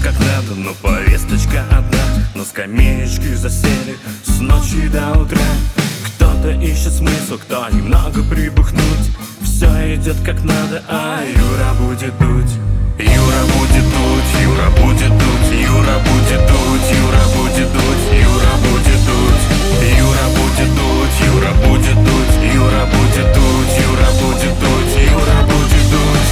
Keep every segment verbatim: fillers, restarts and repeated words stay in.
как надо, но повесточка одна. На скамеечке засели с ночи до утра. Кто-то ищет смысл, кто немного прибухнуть. Все идет как надо, а Юра будет дуть. Юра будет дуть, Юра будет дуть, Юра будет дуть, Юра будет дуть, Юра будет дуть, Юра будет дуть, Юра будет дуть, Юра будет дуть, Юра будет дуть, Юра будет дуть.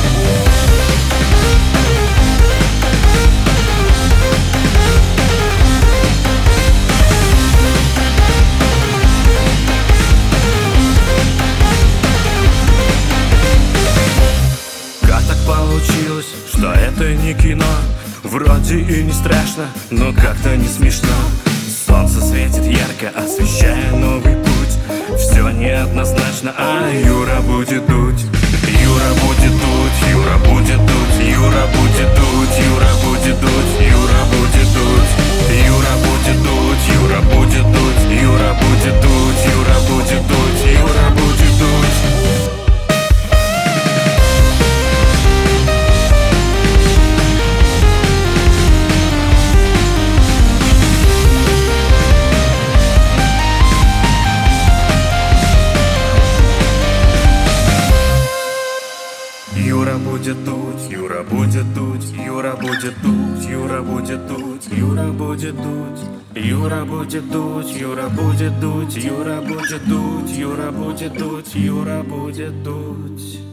Как так получилось, что это не кино? Вроде и не страшно, но как-то не смешно. Солнце светит ярко, освещая новый путь. Все неоднозначно, а Юра будет дуть. Юра будет дуть, Юра будет дуть, Юра будет дуть, Юра будет дуть, Юра будет дуть, Юра будет дуть, Юра будет дуть, Юра будет дуть, Юра будет дуть, Юра будет дуть. Юра будет дуть, Юра будет дуть, Юра будет дуть, Юра будет дуть, Юра будет дуть, Юра будет дуть, Юра будет дуть, Юра будет дуть, Юра будет дуть, Юра будет дуть.